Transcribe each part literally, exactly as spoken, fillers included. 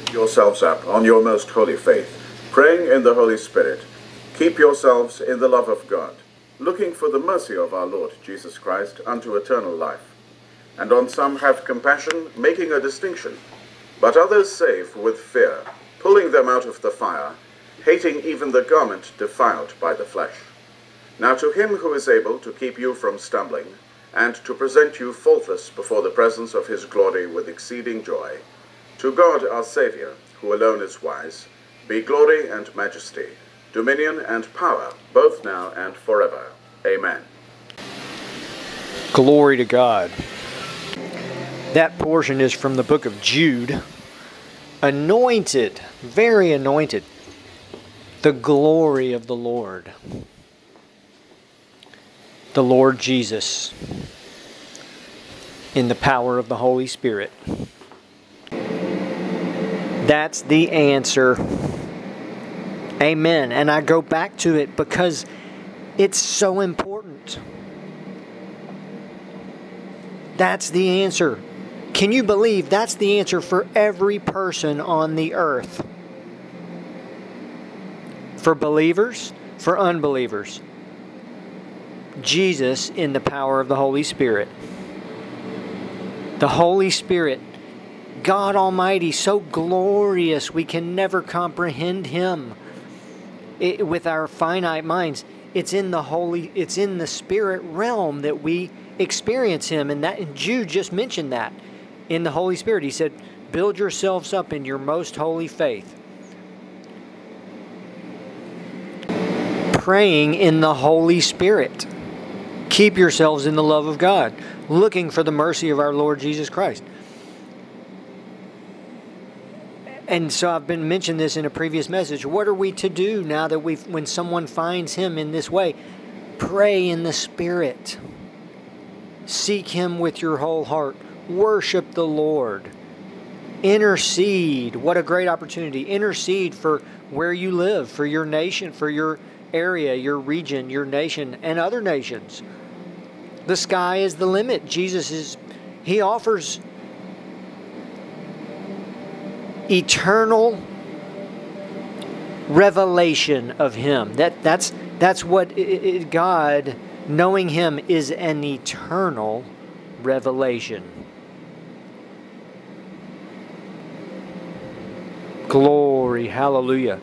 yourselves up on your most holy faith, praying in the Holy Spirit. Keep yourselves in the love of God, looking for the mercy of our Lord Jesus Christ unto eternal life. And on some have compassion, making a distinction, but others save with fear, pulling them out of the fire, hating even the garment defiled by the flesh. Now to him who is able to keep you from stumbling, and to present you faultless before the presence of his glory with exceeding joy, to God our Saviour, who alone is wise, be glory and majesty, dominion and power, both now and forever. Amen. Glory to God. That portion is from the book of Jude. Anointed, very anointed, the glory of the Lord. The Lord Jesus, in the power of the Holy Spirit. That's the answer. Amen. And I go back to it because it's so important. That's the answer. Can you believe that's the answer for every person on the earth? For believers, for unbelievers. Jesus in the power of the Holy Spirit. The Holy Spirit, God Almighty, so glorious we can never comprehend Him it, with our finite minds. It's in the Holy, it's in the Spirit realm that we experience Him, and that and Jude just mentioned that in the Holy Spirit. He said, "Build yourselves up in your most holy faith." Praying in the Holy Spirit. Keep yourselves in the love of God, looking for the mercy of our Lord Jesus Christ. And so I've been mentioned this in a previous message. What are we to do now that we, when someone finds Him in this way? Pray in the Spirit. Seek Him with your whole heart. Worship the Lord. Intercede. What a great opportunity. Intercede for where you live, for your nation, for your area, your region, your nation, and other nations. The sky is the limit. Jesus is, He offers eternal revelation of Him. That that's that's what it, it, God, knowing Him, is an eternal revelation. Glory, hallelujah.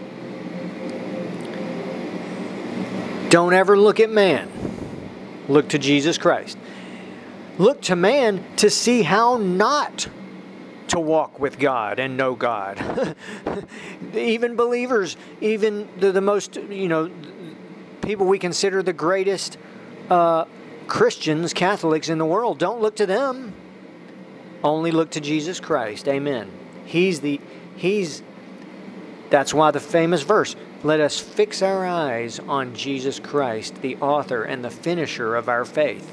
Don't ever look at man. Look to Jesus Christ. Look to man to see how not to walk with God and know God. Even believers, even the, the most, you know, people we consider the greatest uh, Christians, Catholics in the world, don't look to them. Only look to Jesus Christ. Amen. He's the, He's, that's why the famous verse, "Let us fix our eyes on Jesus Christ, the author and the finisher of our faith."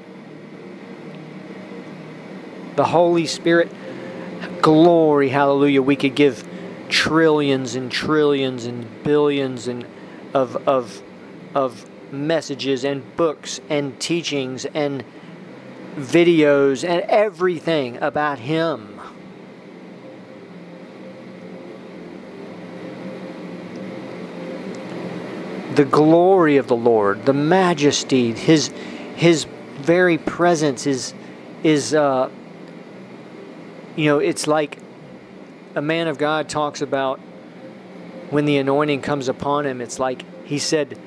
The Holy Spirit, glory, hallelujah. We could give trillions and trillions and billions and of of of messages and books and teachings and videos and everything about Him. The glory of the Lord, the majesty, His His very presence is is uh, you know, it's like a man of God talks about when the anointing comes upon him. It's like he said,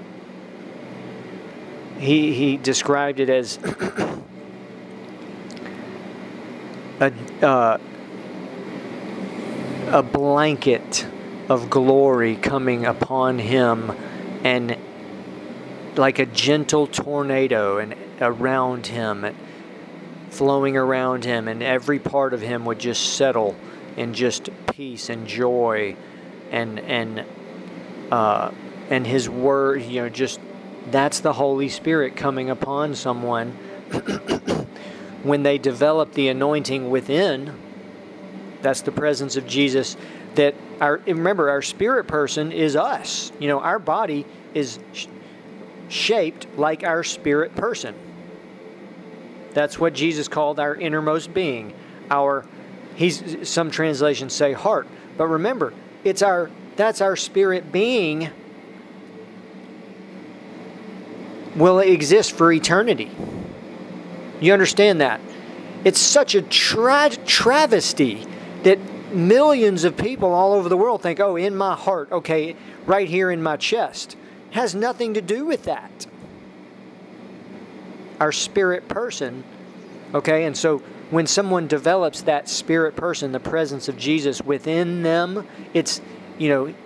he he described it as a uh, a blanket of glory coming upon him, and like a gentle tornado and around him, flowing around him, and every part of him would just settle in just peace and joy, and and uh, and His word, you know, just that's the Holy Spirit coming upon someone when they develop the anointing within. That's the presence of Jesus. That our remember our spirit person is us. You know, our body is sh- shaped like our spirit person. That's what Jesus called our innermost being, our He's, some translations say heart. But remember, it's our that's our spirit being will exist for eternity. You understand that? It's such a tra- travesty that millions of people all over the world think, oh, in my heart, okay, right here in my chest. It has nothing to do with that. Our spirit person, okay, and so when someone develops that spirit person, the presence of Jesus within them, it's, you know,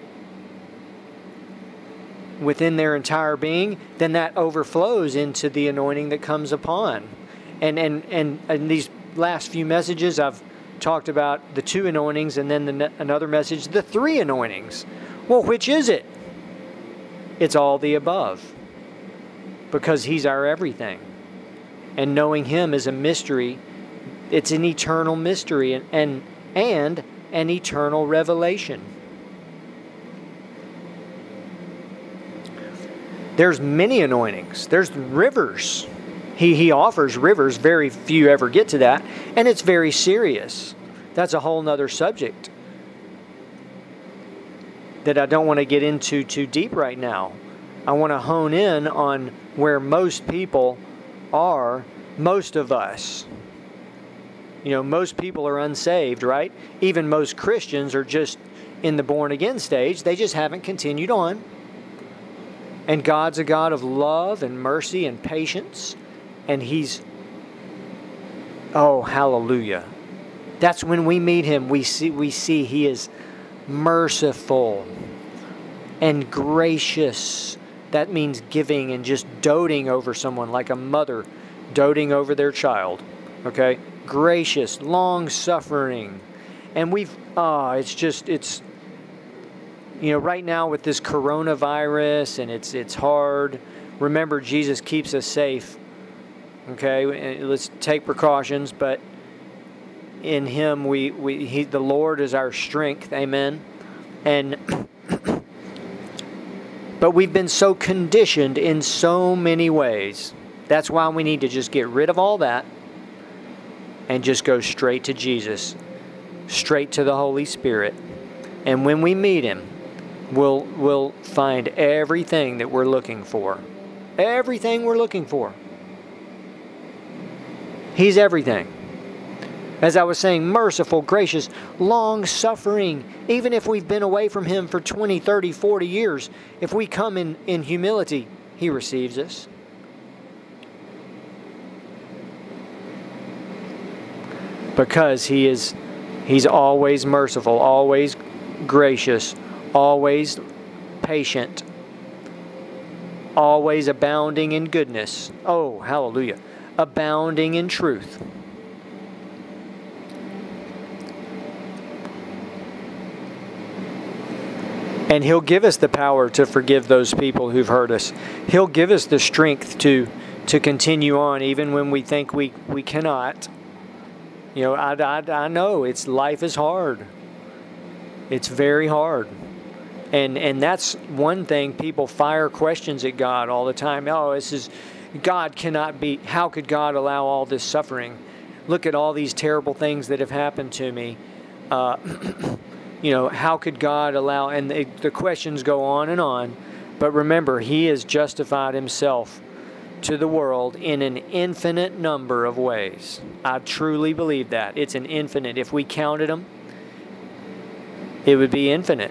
within their entire being, then that overflows into the anointing that comes upon. And and and in these last few messages, I've talked about the two anointings, and then the, another message, the three anointings. Well, which is it? It's all the above, because He's our everything. And knowing Him is a mystery. It's an eternal mystery and, and, and an eternal revelation. There's many anointings. There's rivers. He, he offers rivers. Very few ever get to that. And it's very serious. That's a whole nother subject that I don't want to get into too deep right now. I want to hone in on where most people are, most of us. You know, most people are unsaved, right? Even most Christians are just in the born-again stage. They just haven't continued on. And God's a God of love and mercy and patience. And He's, oh, hallelujah. That's when we meet Him, we see, we see He is merciful and gracious. That means giving and just doting over someone like a mother doting over their child. Okay? Gracious, long-suffering. And we've, ah, oh, it's just, it's, you know, right now with this coronavirus and it's it's hard. Remember, Jesus keeps us safe. Okay? Let's take precautions, but in Him, we, we he, the Lord is our strength. Amen? And, but we've been so conditioned in so many ways. That's why we need to just get rid of all that and just go straight to Jesus, straight to the Holy Spirit. And when we meet Him, we'll, we'll find everything that we're looking for. Everything we're looking for. He's everything. As I was saying, merciful, gracious, long-suffering. Even if we've been away from Him for twenty, thirty, forty years, if we come in, in humility, He receives us. Because He is, He's always merciful, always gracious, always patient, always abounding in goodness. Oh, hallelujah. Abounding in truth. And He'll give us the power to forgive those people who've hurt us. He'll give us the strength to, to continue on even when we think we, we cannot. You know, I, I, I know it's life is hard. It's very hard. And and that's one thing, people fire questions at God all the time. Oh, this is, God cannot be, how could God allow all this suffering? Look at all these terrible things that have happened to me. Uh, you know, how could God allow, and the, the questions go on and on. But remember, He has justified Himself to the world in an infinite number of ways. I truly believe that. It's an infinite. If we counted them, it would be infinite.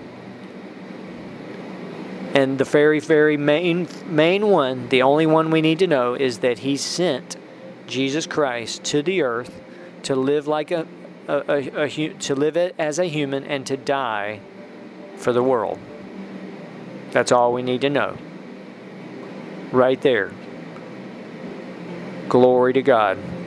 And the very, very main main one, the only one we need to know, is that He sent Jesus Christ to the earth to live like a, a, a, a to live it as a human and to die for the world. That's all we need to know. Right there. Glory to God.